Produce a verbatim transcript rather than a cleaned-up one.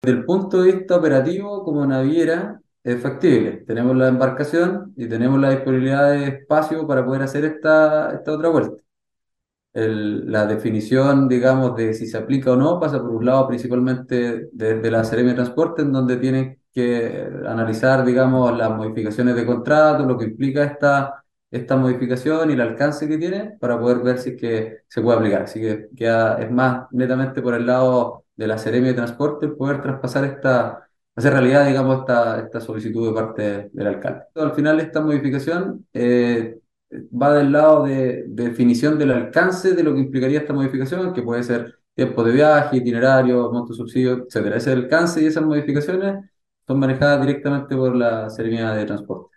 Desde el punto de vista operativo, como naviera, es factible. Tenemos la embarcación y tenemos la disponibilidad de espacio para poder hacer esta, esta otra vuelta. El- la definición, digamos, de si se aplica o no pasa por un lado principalmente desde la Seremia de Transporte, en donde tienen que analizar, digamos, las modificaciones de contrato, lo que implica esta, esta modificación y el alcance que tiene para poder ver si es que se puede aplicar. Así que queda, es más netamente por el lado de la Seremia de Transporte el poder traspasar esta, hacer realidad, digamos, esta, esta solicitud de parte del alcalde. Al final, esta modificación eh, va del lado de, de definición del alcance de lo que implicaría esta modificación, que puede ser tiempo de viaje, itinerario, monto subsidio, etcétera. Ese es el alcance y esas modificaciones son manejadas directamente por la Seremía de Transporte.